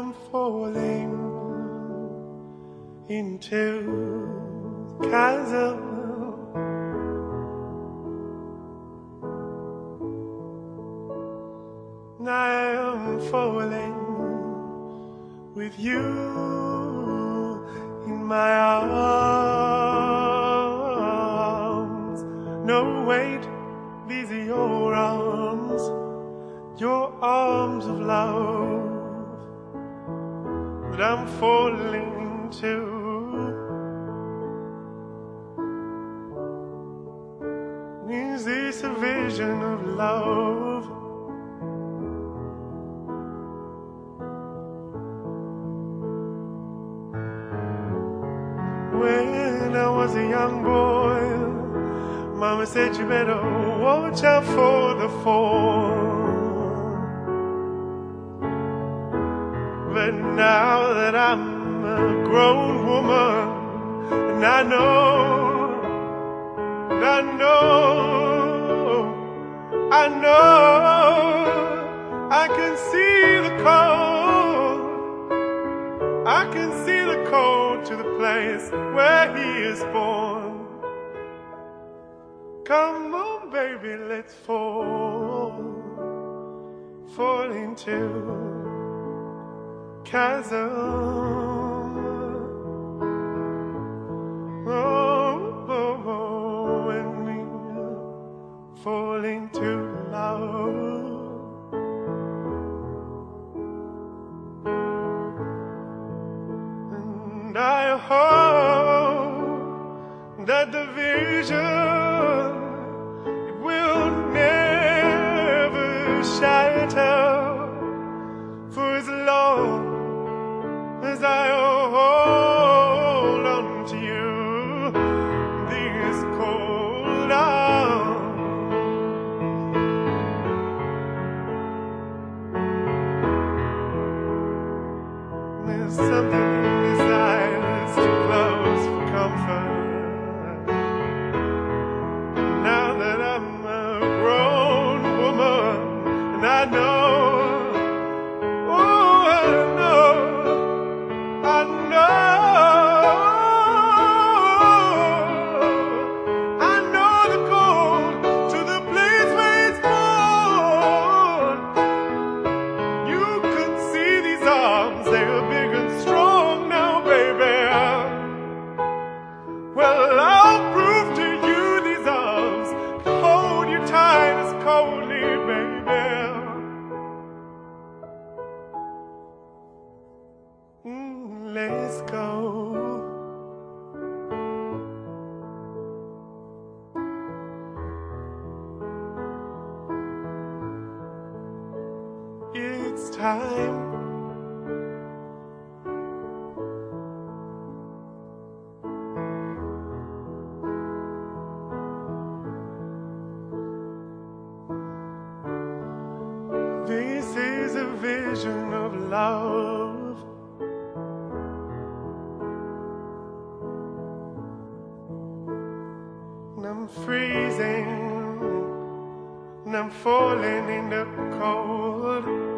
I'm falling into the chasm. I am falling with you in my arms. No, wait, these are your arms of love that I'm falling into. Is this a vision of love? When I was a young boy, Mama said you better watch out for the fall. But now that I'm a grown woman, and I know I can see the code. I can see the code to the place where he is born. Come on, baby, let's fall into chasm. Oh, when we fall into love. And I hope that the vision will never shatter. For as long as I hold on to you, these cold arms, there's something in these eyes too close for comfort. Now that I'm a grown woman, and I know the code to the place where it's born. You can see these arms, they're big and strong now, baby. Well, I'll prove to you these arms can hold you tight as coldly, baby. Let's go. It's time. This is a vision of love. And I'm freezing, and I'm falling in the cold.